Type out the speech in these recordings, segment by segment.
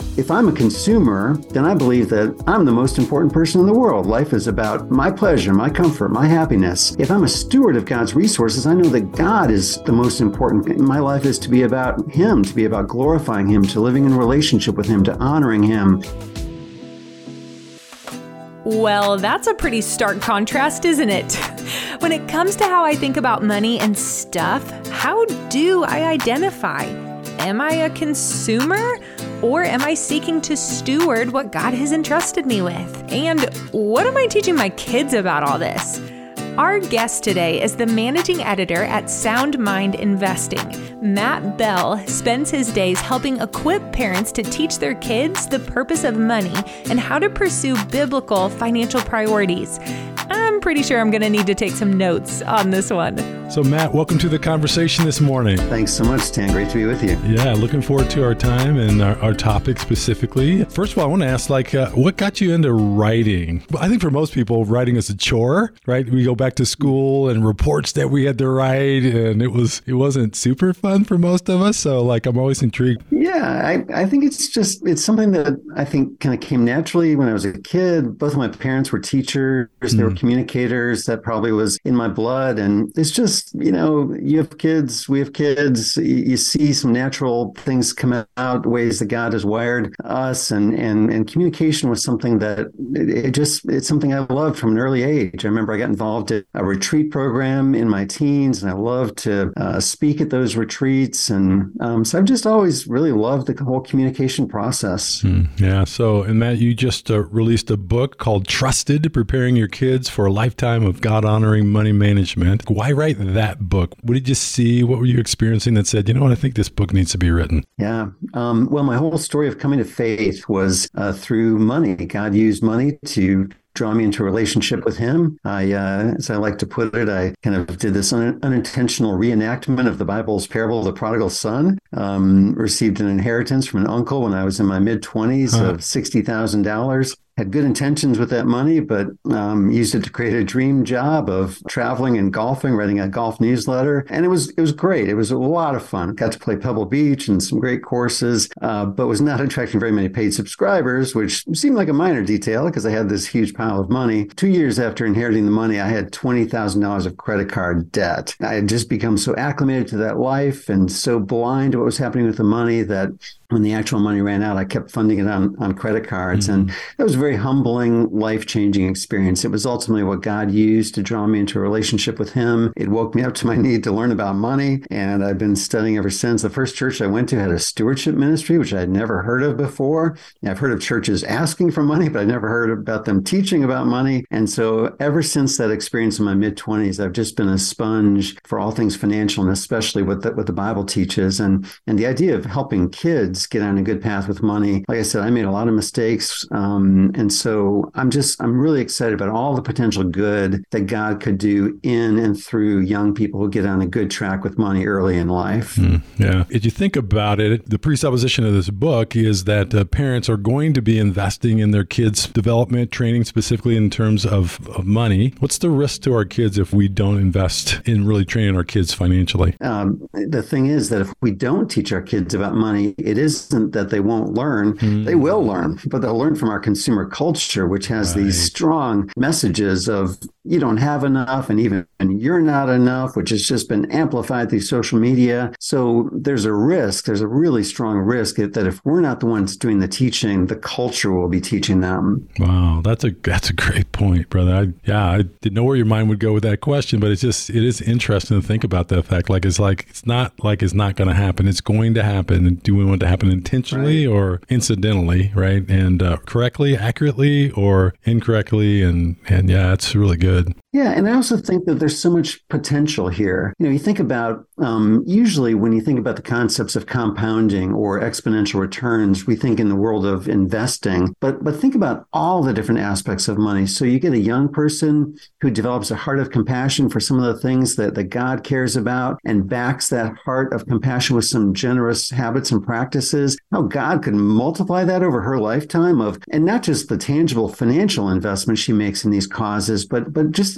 If I'm a consumer, then I believe that I'm the most important person in the world. Life is about my pleasure, my comfort, my happiness. If I'm a steward of God's resources, I know that God is the most important. My life is to be about Him, to be about glorifying Him, to living in relationship with Him, to honoring Him. Well, that's a pretty stark contrast, isn't it? When it comes to how I think about money and stuff, how do I identify? Am I a consumer? Or am I seeking to steward what God has entrusted me with? And what am I teaching my kids about all this? Our guest today is the managing editor at Sound Mind Investing. Matt Bell spends his days helping equip parents to teach their kids the purpose of money and how to pursue biblical financial priorities. I'm pretty sure I'm going to need to take some notes on this one. So Matt, welcome to the conversation this morning. Thanks so much, Stan. Great to be with you. Yeah, looking forward to our time and our topic specifically. First of all, I want to ask, what got you into writing? I think for most people, writing is a chore, right? We go back to school and reports that we had to write, and it wasn't super fun for most of us. So I'm always intrigued. Yeah, I think it's something that I think kind of came naturally when I was a kid. Both of my parents were teachers. They were communicators. That probably was in my blood. And it's just, you have kids, we have kids. You see some natural things come out, ways that God has wired us. And communication was something that it's something I loved from an early age. I remember I got involved in a retreat program in my teens, and I loved to speak at those retreats. And so I've just always really loved the whole communication process. Yeah. So, and Matt, you just released a book called Trusted, Preparing Your Kids for a Lifetime of God-Honoring Money Management. Why write that book? What did you see? What were you experiencing that said, I think this book needs to be written? Yeah. Well, my whole story of coming to faith was through money. God used money to draw me into a relationship with Him. As I like to put it, I kind of did this unintentional reenactment of the Bible's parable of the prodigal son. Received an inheritance from an uncle when I was in my mid-20s of $60,000. Had good intentions with that money, but used it to create a dream job of traveling and golfing, writing a golf newsletter. And it was great. It was a lot of fun. Got to play Pebble Beach and some great courses, but was not attracting very many paid subscribers, which seemed like a minor detail because I had this huge pile of money. 2 years after inheriting the money, I had $20,000 of credit card debt. I had just become so acclimated to that life and so blind to what was happening with the money that when the actual money ran out, I kept funding it on credit cards. And that was a very humbling, life-changing experience. It was ultimately what God used to draw me into a relationship with Him. It woke me up to my need to learn about money. And I've been studying ever since. The first church I went to had a stewardship ministry, which I had never heard of before. I've heard of churches asking for money, but I never heard about them teaching about money. And so ever since that experience in my mid-20s, I've just been a sponge for all things financial, and especially what the Bible teaches. And the idea of helping kids get on a good path with money. Like I said, I made a lot of mistakes. And so I'm really excited about all the potential good that God could do in and through young people who get on a good track with money early in life. Yeah. If you think about it, the presupposition of this book is that parents are going to be investing in their kids' development, training specifically in terms of money. What's the risk to our kids if we don't invest in really training our kids financially? The thing is that if we don't teach our kids about money, it isn't that they won't learn. They will learn, but they'll learn from our consumer culture, which has these strong messages of you don't have enough and even you're not enough, which has just been amplified through social media. So there's a really strong risk that if we're not the ones doing the teaching, the culture will be teaching them. Wow, that's a great point, brother. I didn't know where your mind would go with that question, but it is interesting to think about that fact. It's not going to happen. It's going to happen. Do we want it to happen intentionally or incidentally, right? And correctly, accurately, or incorrectly? And yeah, it's really good. Yeah, and I also think that there's so much potential here. You think about, usually when you think about the concepts of compounding or exponential returns, we think in the world of investing, but think about all the different aspects of money. So you get a young person who develops a heart of compassion for some of the things that God cares about and backs that heart of compassion with some generous habits and practices. How God could multiply that over her lifetime and not just the tangible financial investment she makes in these causes, but just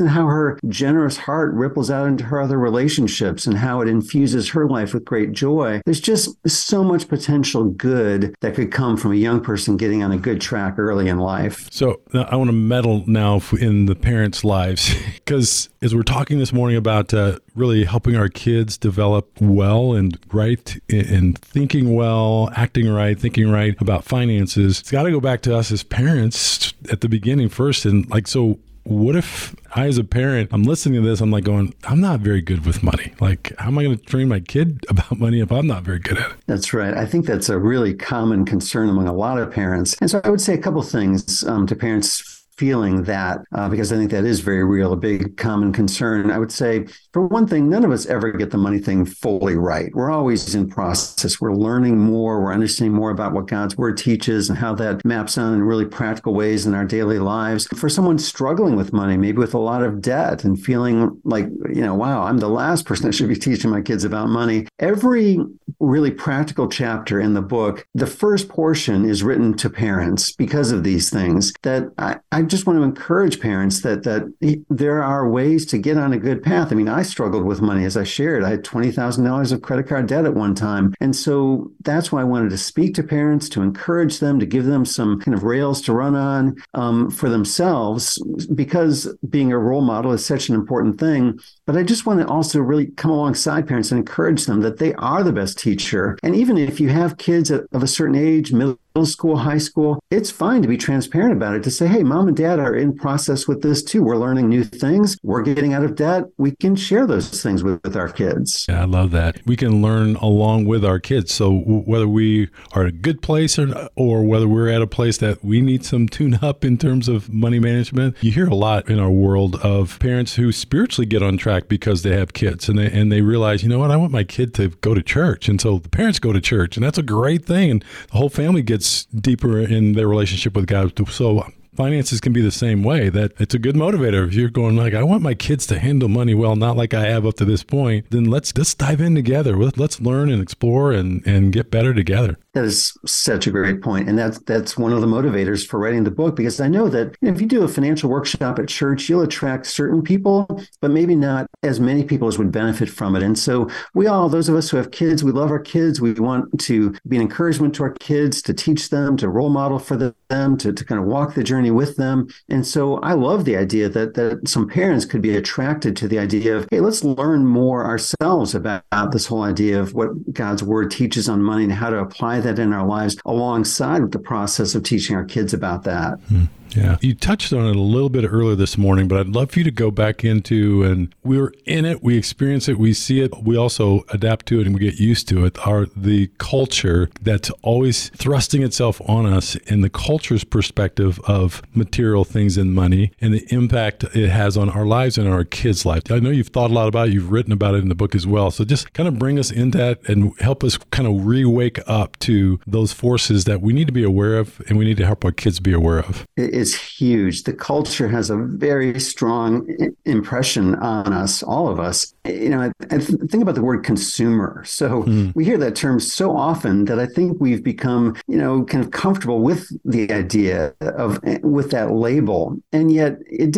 in how her generous heart ripples out into her other relationships and how it infuses her life with great joy. There's just so much potential good that could come from a young person getting on a good track early in life. So I want to meddle now in the parents' lives, because as we're talking this morning about really helping our kids develop well and right and thinking well, acting right, thinking right about finances, it's got to go back to us as parents at the beginning first. And like, so what if I, as a parent, I'm listening to this, I'm like going, I'm not very good with money. Like, how am I going to train my kid about money if I'm not very good at it? That's right. I think that's a really common concern among a lot of parents. And so I would say a couple things to parents feeling that, because I think that is very real, a big common concern. I would say, for one thing, none of us ever get the money thing fully right. We're always in process. We're learning more. We're understanding more about what God's word teaches and how that maps on in really practical ways in our daily lives. For someone struggling with money, maybe with a lot of debt and feeling like, wow, I'm the last person that should be teaching my kids about money. Every really practical chapter in the book, the first portion is written to parents because of these things, that I just want to encourage parents that there are ways to get on a good path. I mean, I struggled with money, as I shared. I had $20,000 of credit card debt at one time. And so that's why I wanted to speak to parents, to encourage them, to give them some kind of rails to run on for themselves, because being a role model is such an important thing. But I just want to also really come alongside parents and encourage them that they are the best teacher. And even if you have kids of a certain age, middle school, high school, it's fine to be transparent about it, to say, hey, mom and dad are in process with this too. We're learning new things. We're getting out of debt. We can share those things with our kids. Yeah, I love that. We can learn along with our kids. So whether we are at a good place or whether we're at a place that we need some tune up in terms of money management, you hear a lot in our world of parents who spiritually get on track because they have kids and they realize, you know what, I want my kid to go to church. And so the parents go to church, and that's a great thing. And the whole family gets deeper in their relationship with God. So finances can be the same way, that it's a good motivator. If you're going like, I want my kids to handle money well, not like I have up to this point, then let's dive in together. Let's learn and explore and get better together. That is such a great point. And that's one of the motivators for writing the book, because I know that if you do a financial workshop at church, you'll attract certain people, but maybe not as many people as would benefit from it. And so those of us who have kids, we love our kids. We want to be an encouragement to our kids, to teach them, to role model for them, to kind of walk the journey with them. And so I love the idea that some parents could be attracted to the idea of, hey, let's learn more ourselves about this whole idea of what God's word teaches on money and how to apply that in our lives alongside with the process of teaching our kids about that. Yeah. You touched on it a little bit earlier this morning, but I'd love for you to go back into, and we're in it, we experience it, we see it, we also adapt to it and we get used to it, the culture that's always thrusting itself on us in the culture's perspective of material things and money and the impact it has on our lives and our kids' life. I know you've thought a lot about it, you've written about it in the book as well. So just kind of bring us into that and help us kind of re-wake up to those forces that we need to be aware of and we need to help our kids be aware of. Is huge. The culture has a very strong impression on us, all of us. I think about the word consumer. So we hear that term so often that I think we've become, kind of comfortable with the idea with that label. And yet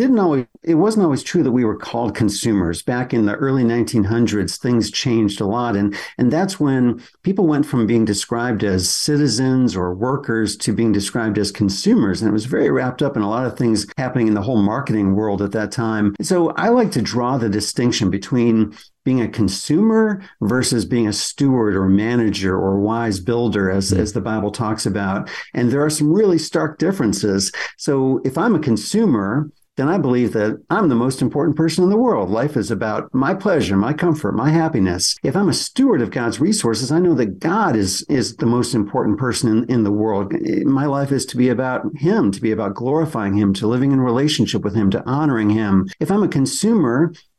it wasn't always true that we were called consumers. Back in the early 1900s, things changed a lot. And that's when people went from being described as citizens or workers to being described as consumers. And it was very wrapped up in a lot of things happening in the whole marketing world at that time. So I like to draw the distinction between being a consumer versus being a steward or manager or wise builder, as the Bible talks about. And there are some really stark differences. So if I'm a consumer, then I believe that I'm the most important person in the world. Life is about my pleasure, my comfort, my happiness. If I'm a steward of God's resources, I know that God is the most important person in the world. My life is to be about Him, to be about glorifying Him, to living in relationship with Him, to honoring Him. If I'm a consumer,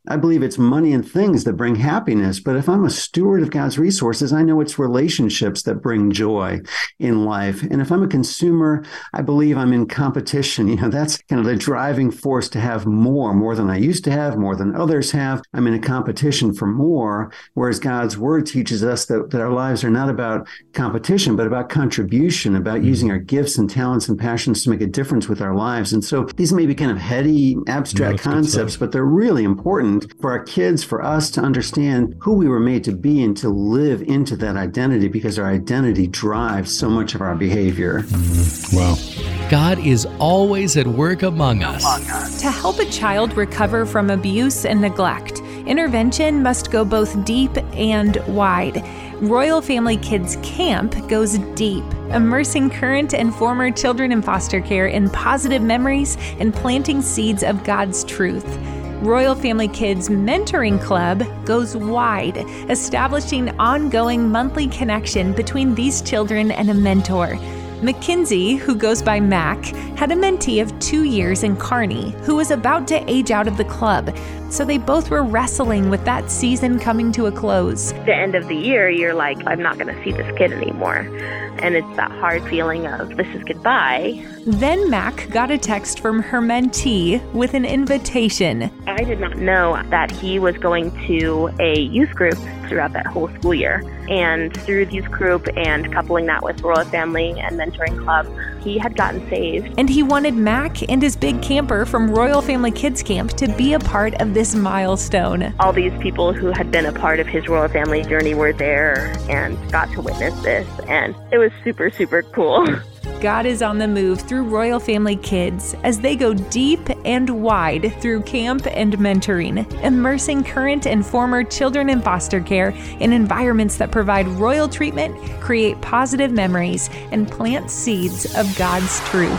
I believe it's money and things that bring happiness. But if I'm a steward of God's resources, I know it's relationships that bring joy in life. And if I'm a consumer, I believe I'm in competition. That's kind of the driving force to have more than I used to have, more than others have. I'm in a competition for more, whereas God's word teaches us that our lives are not about competition, but about contribution, about using our gifts and talents and passions to make a difference with our lives. And so these may be kind of heady, abstract concepts, but they're really important for our kids, for us to understand who we were made to be and to live into that identity, because our identity drives so much of our behavior. Wow. God is always at work among us. To help a child recover from abuse and neglect, intervention must go both deep and wide. Royal Family Kids Camp goes deep, immersing current and former children in foster care in positive memories and planting seeds of God's truth. Royal Family Kids Mentoring Club goes wide, establishing ongoing monthly connection between these children and a mentor. Mackenzie, who goes by Mac, had a mentee of 2 years in Carney who was about to age out of the club, so they both were wrestling with that season coming to a close. The end of the year, you're like, I'm not going to see this kid anymore. And it's that hard feeling of, this is goodbye. Then Mac got a text from her mentee with an invitation. I did not know that he was going to a youth group throughout that whole school year. And through the youth group and coupling that with Royal Family and Mentoring Club, he had gotten saved. And he wanted Mac and his big camper from Royal Family Kids Camp to be a part of this milestone. All these people who had been a part of his Royal Family journey were there and got to witness this. And it was super, super cool. God is on the move through Royal Family Kids as they go deep and wide through camp and mentoring, immersing current and former children in foster care in environments that provide royal treatment, create positive memories, and plant seeds of God's truth.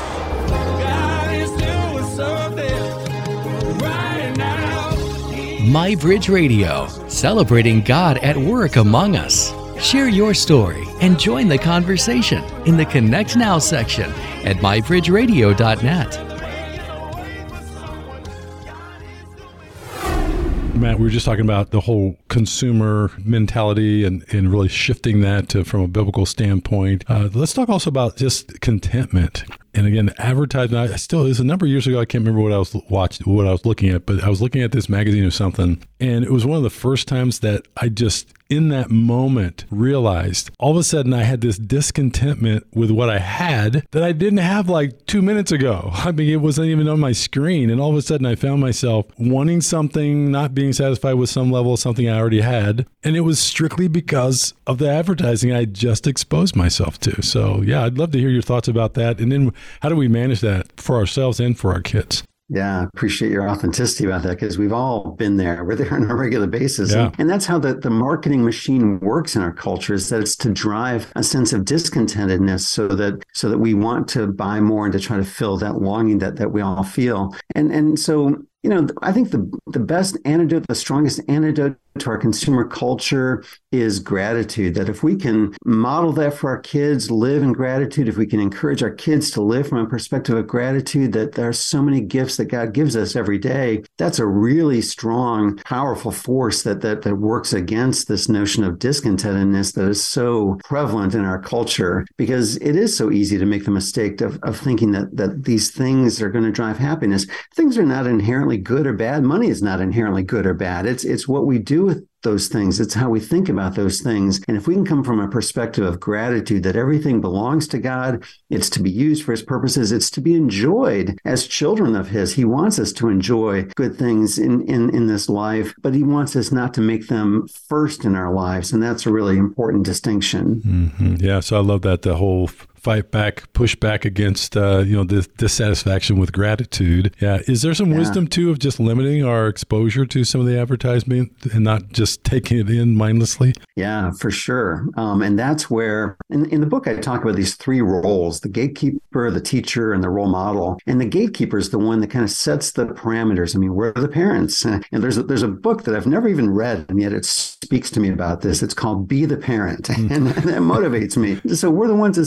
God is doing something right now. MyBridge Radio, celebrating God at work among us. Share your story and join the conversation in the Connect Now section at mybridgeradio.net. Matt, we were just talking about the whole consumer mentality and really shifting that from a biblical standpoint. Let's talk also about just contentment. And again, advertising, it was a number of years ago. I can't remember what I was looking at, but I was looking at this magazine or something. And it was one of the first times that I just, in that moment, realized all of a sudden I had this discontentment with what I had that I didn't have like 2 minutes ago. I mean, it wasn't even on my screen. And all of a sudden I found myself wanting something, not being satisfied with some level of something I already had. And it was strictly because of the advertising I just exposed myself to. So yeah, I'd love to hear your thoughts about that. And then how do we manage that for ourselves and for our kids? Yeah, I appreciate your authenticity about that, because we've all been there. We're there on a regular basis. Yeah. And that's how the marketing machine works in our culture, is that it's to drive a sense of discontentedness so that we want to buy more and to try to fill that longing that we all feel. And so, I think the best antidote, the strongest antidote to our consumer culture is gratitude. That if we can model that for our kids, live in gratitude, if we can encourage our kids to live from a perspective of gratitude, that there are so many gifts that God gives us every day, that's a really strong, powerful force that works against this notion of discontentedness that is so prevalent in our culture, because it is so easy to make the mistake of thinking that these things are going to drive happiness. Things are not inherently good or bad. Money is not inherently good or bad. It's what we do with those things. It's how we think about those things. And if we can come from a perspective of gratitude, that everything belongs to God, it's to be used for his purposes, it's to be enjoyed as children of his. He wants us to enjoy good things in this life, but he wants us not to make them first in our lives. And that's a really important distinction. Mm-hmm. Yeah. So I love that, the whole fight back, push back against, this dissatisfaction with gratitude. Yeah. Is there some wisdom too of just limiting our exposure to some of the advertisement and not just taking it in mindlessly? Yeah, for sure. And that's where in the book, I talk about these three roles: the gatekeeper, the teacher, and the role model. And the gatekeeper is the one that kind of sets the parameters. I mean, we're the parents. And there's a book that I've never even read, and yet it speaks to me about this. It's called Be the Parent. And that motivates me. So we're the ones that set the parameters.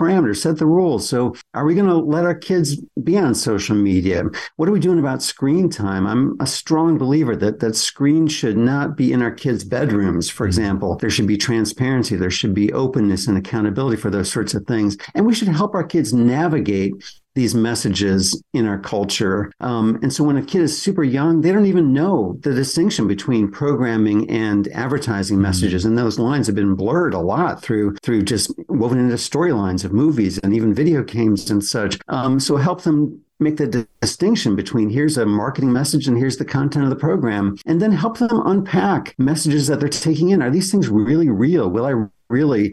parameters, set the rules. So are we going to let our kids be on social media? What are we doing about screen time? I'm a strong believer that screen should not be in our kids' bedrooms, for example. There should be transparency. There should be openness and accountability for those sorts of things. And we should help our kids navigate these messages in our culture. And so when a kid is super young, they don't even know the distinction between programming and advertising messages. And those lines have been blurred a lot through just woven into storylines of movies and even video games and such. So help them make the distinction between here's a marketing message and here's the content of the program, and then help them unpack messages that they're taking in. Are these things really real? Will I really,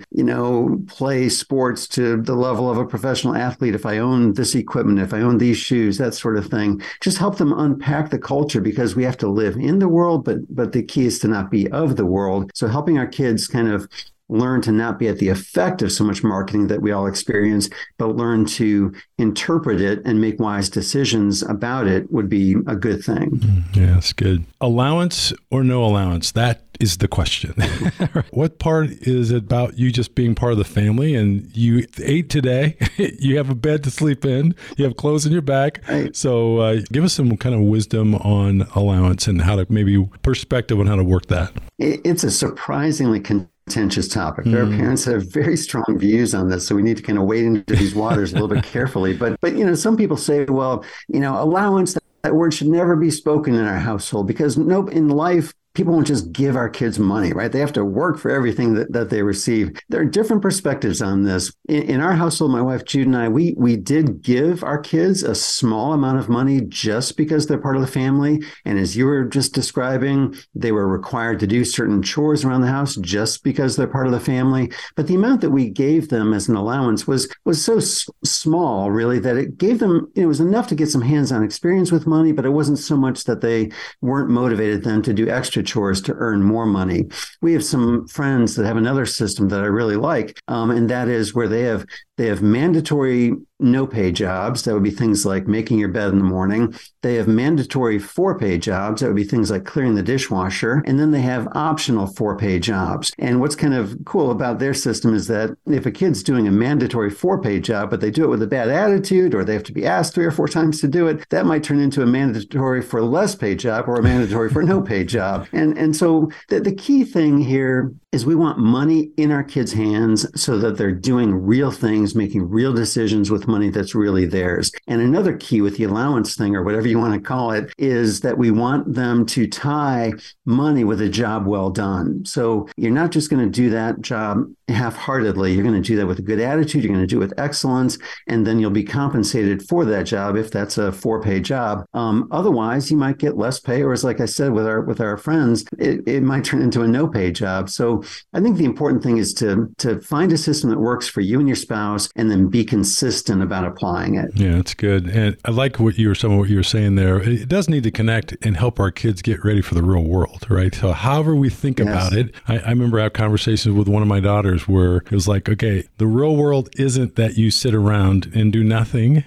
play sports to the level of a professional athlete if I own this equipment, if I own these shoes, that sort of thing? Just help them unpack the culture, because we have to live in the world, but the key is to not be of the world. So helping our kids kind of learn to not be at the effect of so much marketing that we all experience, but learn to interpret it and make wise decisions about it would be a good thing. Yeah, that's good. Allowance or no allowance? That is the question. What part is it about you just being part of the family and you ate today, you have a bed to sleep in, you have clothes in your back. Right. So give us some kind of wisdom on allowance and how to maybe perspective on how to work that. It's a surprisingly contentious topic. There are parents that have very strong views on this, so we need to kind of wade into these waters a little bit carefully. But some people say, well, allowance, that word should never be spoken in our household, because in life, people won't just give our kids money, right? They have to work for everything that they receive. There are different perspectives on this. In our household, my wife Jude and I, we did give our kids a small amount of money just because they're part of the family. And as you were just describing, they were required to do certain chores around the house just because they're part of the family. But the amount that we gave them as an allowance was so small, really, that it gave them, it was enough to get some hands-on experience with money, but it wasn't so much that they weren't motivated then to do extra chores to earn more money. We have some friends that have another system that I really like, and that is where they have mandatory no-pay jobs. That would be things like making your bed in the morning. They have mandatory 4-pay jobs. That would be things like clearing the dishwasher. And then they have optional 4-pay jobs. And what's kind of cool about their system is that if a kid's doing a mandatory 4-pay job, but they do it with a bad attitude, or they have to be asked 3 or 4 times to do it, that might turn into a mandatory for less pay job or a mandatory for no pay job. And so the key thing here is we want money in our kids' hands so that they're doing real things, making real decisions with money that's really theirs. And another key with the allowance thing, or whatever you want to call it, is that we want them to tie money with a job well done. So you're not just going to do that job half-heartedly. You're going to do that with a good attitude. You're going to do it with excellence, and then you'll be compensated for that job if that's a 4-pay job. Otherwise, you might get less pay, or as like I said with our friends, it might turn into a no-pay job. So I think the important thing is to find a system that works for you and your spouse, and then be consistent about applying it. Yeah, that's good. And I like some of what you were saying there. It does need to connect and help our kids get ready for the real world, right? So however we think about it, I remember I had conversations with one of my daughters where it was like, okay, the real world isn't that you sit around and do nothing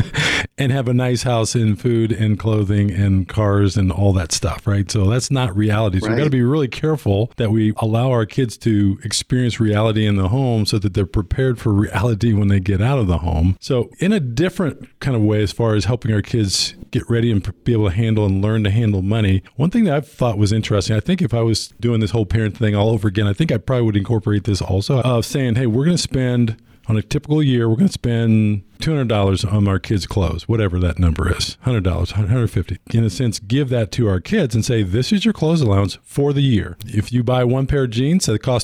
and have a nice house and food and clothing and cars and all that stuff, right? So that's not reality. So we've got to be really careful that we allow our kids to experience reality in the home so that they're prepared for reality when they get out of the home. So in a different kind of way, as far as helping our kids get ready and be able to handle and learn to handle money, one thing that I thought was interesting, I think if I was doing this whole parent thing all over again, I think I probably would incorporate this also, of saying, hey, we're going to spend, on a typical year, we're going to spend $200 on our kids' clothes, whatever that number is, $100, $150. In a sense, give that to our kids and say, this is your clothes allowance for the year. If you buy one pair of jeans that cost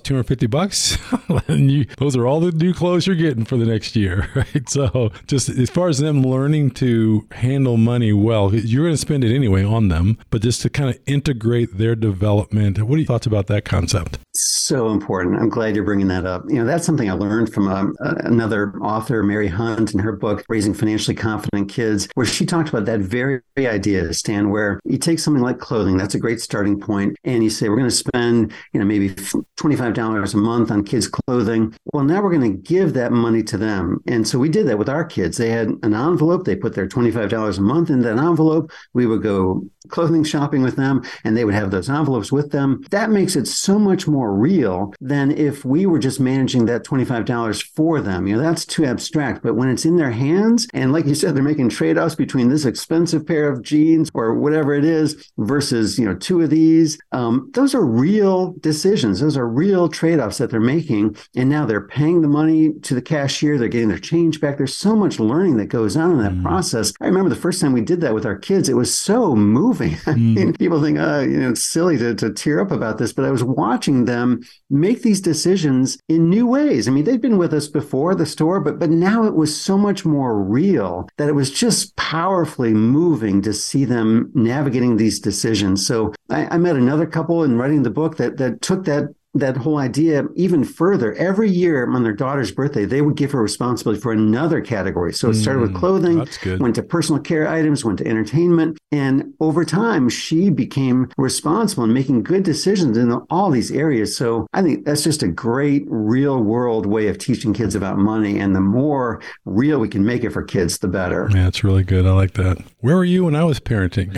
$250, those are all the new clothes you're getting for the next year, right? So just as far as them learning to handle money well, you're going to spend it anyway on them, but just to kind of integrate their development. What are your thoughts about that concept? So important. I'm glad you're bringing that up. That's something I learned from another author, Mary Hunt, in her book, Raising Financially Confident Kids, where she talked about that very idea, Stan, where you take something like clothing, that's a great starting point, and you say, we're going to spend, maybe $25 a month on kids' clothing. Well, now we're going to give that money to them. And so we did that with our kids. They had an envelope. They put their $25 a month in that envelope. We would go clothing shopping with them, and they would have those envelopes with them. That makes it so much more real real than if we were just managing that $25 for them. That's too abstract. But when it's in their hands, and like you said, they're making trade-offs between this expensive pair of jeans or whatever it is versus, two of these, those are real decisions. Those are real trade-offs that they're making. And now they're paying the money to the cashier. They're getting their change back. There's so much learning that goes on in that process. I remember the first time we did that with our kids, it was so moving. I mean, people think, it's silly to tear up about this, but I was watching them make these decisions in new ways. I mean, they'd been with us before the store, but now it was so much more real that it was just powerfully moving to see them navigating these decisions. So I met another couple in writing the book that took that whole idea even further. Every year on their daughter's birthday, they would give her responsibility for another category. So it started with clothing, went to personal care items, went to entertainment. And over time, she became responsible and making good decisions in all these areas. So I think that's just a great real world way of teaching kids about money. And the more real we can make it for kids, the better. Yeah, it's really good. I like that. Where were you when I was parenting?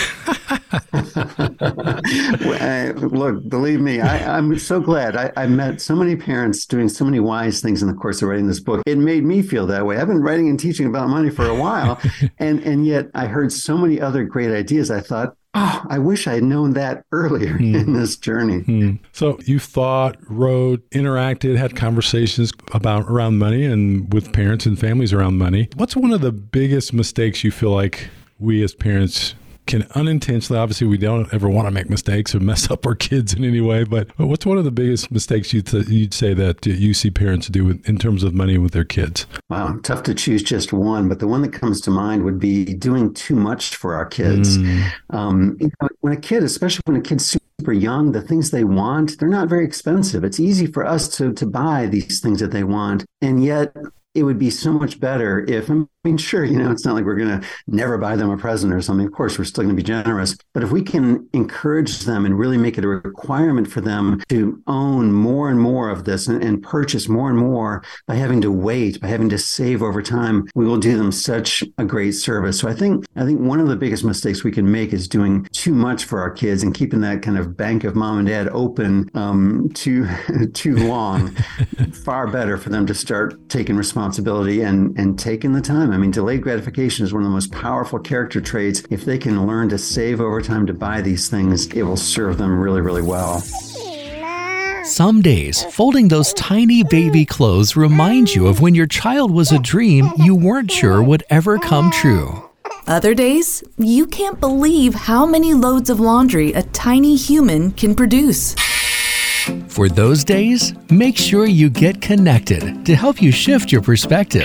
Look, believe me, I'm so glad. I met so many parents doing so many wise things in the course of writing this book. It made me feel that way. I've been writing and teaching about money for a while, and yet I heard so many other great ideas. I thought, I wish I had known that earlier in this journey. So you thought, wrote, interacted, had conversations around money and with parents and families around money. What's one of the biggest mistakes you feel like we as parents can unintentionally, obviously we don't ever want to make mistakes or mess up our kids in any way, but what's one of the biggest mistakes you'd say that you see parents do in terms of money with their kids? Wow, tough to choose just one, but the one that comes to mind would be doing too much for our kids. When a kid, especially when a kid's super young, the things they want, they're not very expensive. It's easy for us to buy these things that they want, and yet it would be so much better if, sure, it's not like we're going to never buy them a present or something. Of course, we're still going to be generous. But if we can encourage them and really make it a requirement for them to own more and more of this and purchase more and more by having to wait, by having to save over time, we will do them such a great service. So I think one of the biggest mistakes we can make is doing too much for our kids and keeping that kind of bank of mom and dad open too long. Far better for them to start taking responsibility and taking the time. Delayed gratification is one of the most powerful character traits. If they can learn to save over time to buy these things, it will serve them really, really well. Some days, folding those tiny baby clothes reminds you of when your child was a dream you weren't sure would ever come true. Other days, you can't believe how many loads of laundry a tiny human can produce. For those days, make sure you get connected to help you shift your perspective.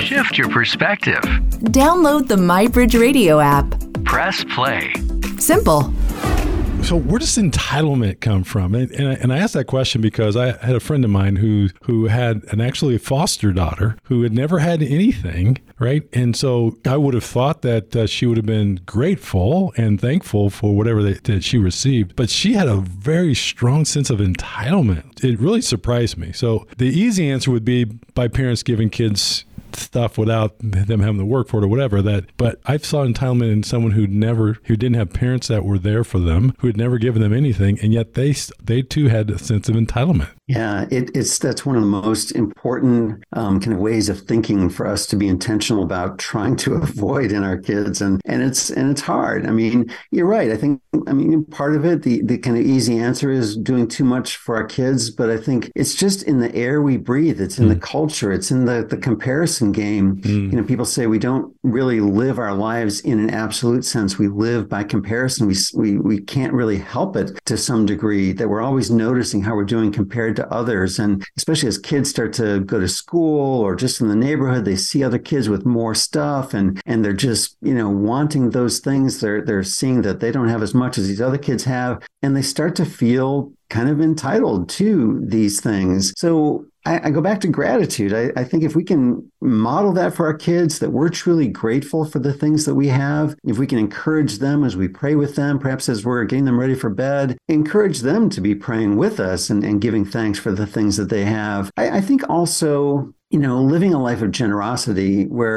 Download the MyBridge Radio app. Press play. Simple. So where does entitlement come from? And I asked that question because I had a friend of mine who had actually a foster daughter who had never had anything, right? And so I would have thought that she would have been grateful and thankful for whatever that she received. But she had a very strong sense of entitlement. It really surprised me. So the easy answer would be by parents giving kids stuff without them having to work for it or whatever. But I saw entitlement in someone who didn't have parents that were there for them, who had never given them anything, and yet they too had a sense of entitlement. Yeah, that's one of the most important kind of ways of thinking for us to be intentional about trying to avoid in our kids, and it's hard. You're right. I think part of it, the kind of easy answer is doing too much for our kids, but I think it's just in the air we breathe. It's in the culture. It's in the comparison game. People say we don't really live our lives in an absolute sense. We live by comparison. We can't really help it to some degree, that we're always noticing how we're doing compared to others. And especially as kids start to go to school or just in the neighborhood, they see other kids with more stuff and they're just, wanting those things. They're seeing that they don't have as much as these other kids have, and they start to feel kind of entitled to these things. So I go back to gratitude. I think if we can model that for our kids, that we're truly grateful for the things that we have, if we can encourage them as we pray with them, perhaps as we're getting them ready for bed, encourage them to be praying with us and giving thanks for the things that they have. I think also, living a life of generosity where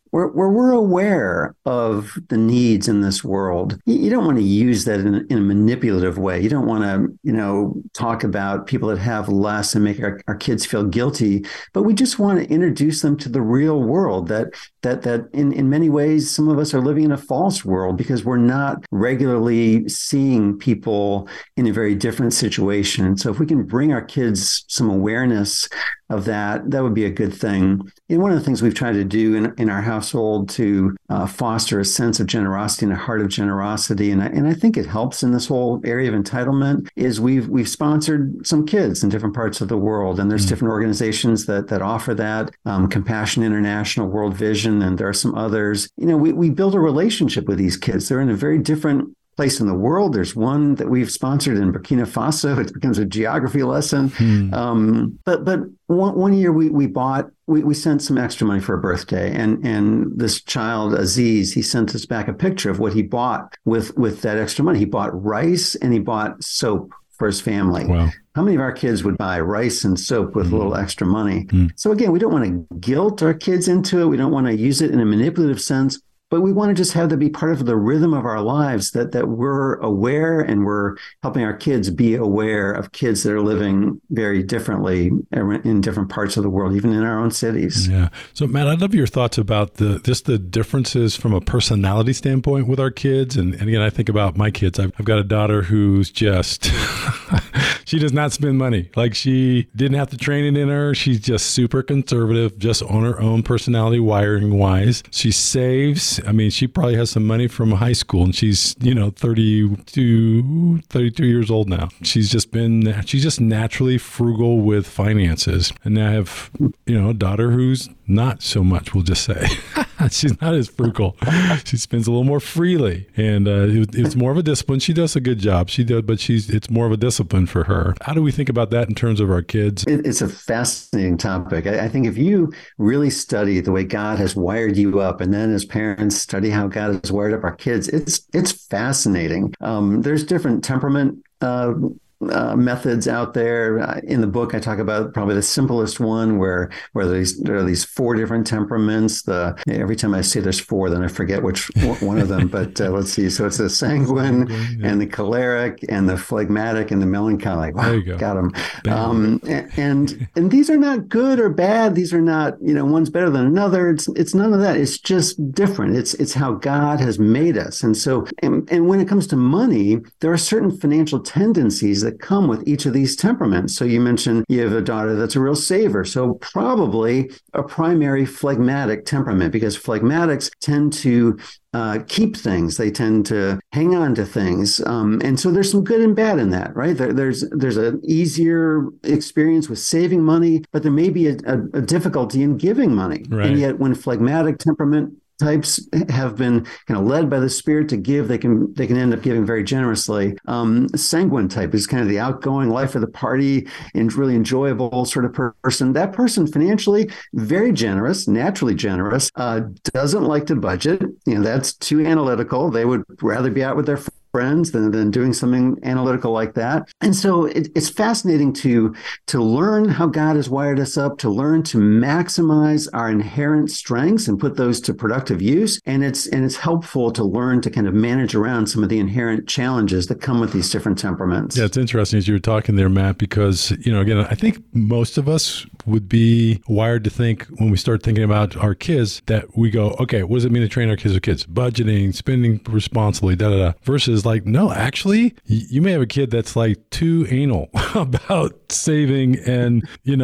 where we're aware of the needs in this world. You don't want to use that in a manipulative way. You don't want to, talk about people that have less and make our kids feel guilty, but we just want to introduce them to the real world that in many ways, some of us are living in a false world because we're not regularly seeing people in a very different situation. So if we can bring our kids some awareness of that would be a good thing. And one of the things we've tried to do in our household to foster a sense of generosity and a heart of generosity, and I think it helps in this whole area of entitlement, is we've sponsored some kids in different parts of the world, and there's different organizations that offer that. Compassion International, World Vision, and there are some others. We build a relationship with these kids. They're in a very different place in the world. There's one that we've sponsored in Burkina Faso. It becomes a geography lesson. But one year we sent some extra money for a birthday, and this child, Aziz, he sent us back a picture of what he bought with that extra money. He bought rice and he bought soap for his family. Wow. How many of our kids would buy rice and soap with a little extra money? So again, we don't want to guilt our kids into it. We don't want to use it in a manipulative sense. But we want to just have that be part of the rhythm of our lives, that we're aware and we're helping our kids be aware of kids that are living very differently in different parts of the world, even in our own cities. Yeah. So, Matt, I'd love your thoughts about the differences from a personality standpoint with our kids. And again, I think about my kids. I've got a daughter who's just, she does not spend money. Like, she didn't have to train it in her. She's just super conservative, just on her own personality wiring wise. She saves. I mean, she probably has some money from high school, and she's, 32 years old now. She's just naturally frugal with finances. And now I have, a daughter who's not so much, we'll just say. She's not as frugal. She spends a little more freely. And it's more of a discipline. She does a good job. She does, but it's more of a discipline for her. How do we think about that in terms of our kids? It's a fascinating topic. I think if you really study the way God has wired you up, and then as parents study how God has wired up our kids, it's fascinating. There's different temperament methods out there. In the book, I talk about probably the simplest one where there are these 4 different temperaments. Every time I say there's 4, then I forget which one of them. But let's see. So it's the sanguine and the choleric and the phlegmatic and the melancholic. Wow, there you go. Got them. And these are not good or bad. These are not, one's better than another. It's none of that. It's just different. It's how God has made us. And so, and when it comes to money, there are certain financial tendencies that come with each of these temperaments. So you mentioned you have a daughter that's a real saver. So probably a primary phlegmatic temperament, because phlegmatics tend to keep things. They tend to hang on to things. And so there's some good and bad in that, right? There's an easier experience with saving money, but there may be a difficulty in giving money. Right. And yet when phlegmatic temperament types have been kind of led by the Spirit to give, they can end up giving very generously. Sanguine type is kind of the outgoing, life of the party, and really enjoyable sort of person. That person financially very generous, naturally generous, doesn't like to budget. That's too analytical. They would rather be out with their friends than doing something analytical like that. And so it's fascinating to learn how God has wired us up, to learn to maximize our inherent strengths and put those to productive use. And it's helpful to learn to kind of manage around some of the inherent challenges that come with these different temperaments. Yeah, it's interesting as you were talking there, Matt, because, again, I think most of us would be wired to think when we start thinking about our kids that we go, okay, what does it mean to train our kids with kids? Budgeting, spending responsibly, versus like, no, actually, you may have a kid that's like too anal about saving and,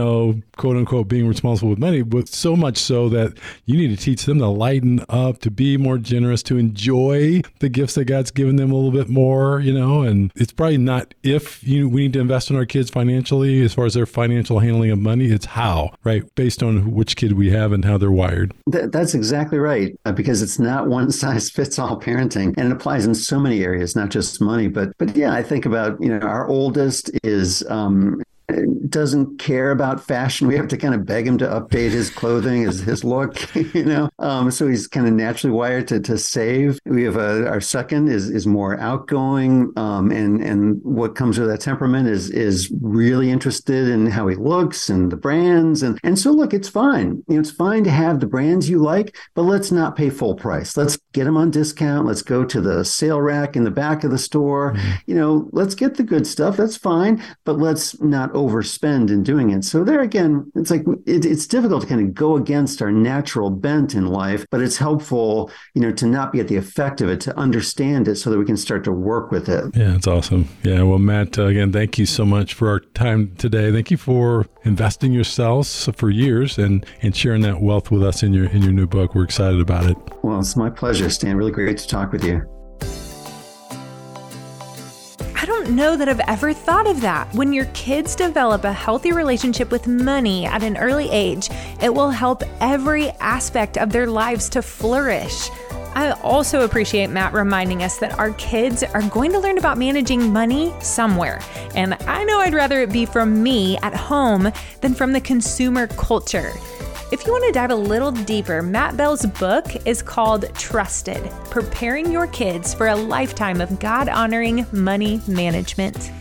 quote unquote, being responsible with money, but so much so that you need to teach them to lighten up, to be more generous, to enjoy the gifts that God's given them a little bit more, and it's probably not if we need to invest in our kids financially as far as their financial handling of money, it's how, right? Based on which kid we have and how they're wired. That's exactly right, because it's not one size fits all parenting, and it applies in so many areas, not just money, but yeah, I think about, our oldest is doesn't care about fashion. We have to kind of beg him to update his clothing, his look, so he's kind of naturally wired to save. We have our second is more outgoing, and what comes with that temperament is really interested in how he looks and the brands. And so look, it's fine. It's fine to have the brands you like, but let's not pay full price. Let's get them on discount. Let's go to the sale rack in the back of the store. Mm-hmm. Let's get the good stuff. That's fine, but let's not overspend in doing it. So there again, it's like it's difficult to kind of go against our natural bent in life, but it's helpful, to not be at the effect of it, to understand it so that we can start to work with it. Yeah, it's awesome. Yeah, well, Matt, again, thank you so much for our time today. Thank you for investing yourselves for years and sharing that wealth with us in your new book. We're excited about it. Well, it's my pleasure, Stan. Really great to talk with you. I don't know that I've ever thought of that. When your kids develop a healthy relationship with money at an early age, it will help every aspect of their lives to flourish. I also appreciate Matt reminding us that our kids are going to learn about managing money somewhere. And I know I'd rather it be from me at home than from the consumer culture. If you want to dive a little deeper, Matt Bell's book is called Trusted: Preparing Your Kids for a Lifetime of God-Honoring Money Management.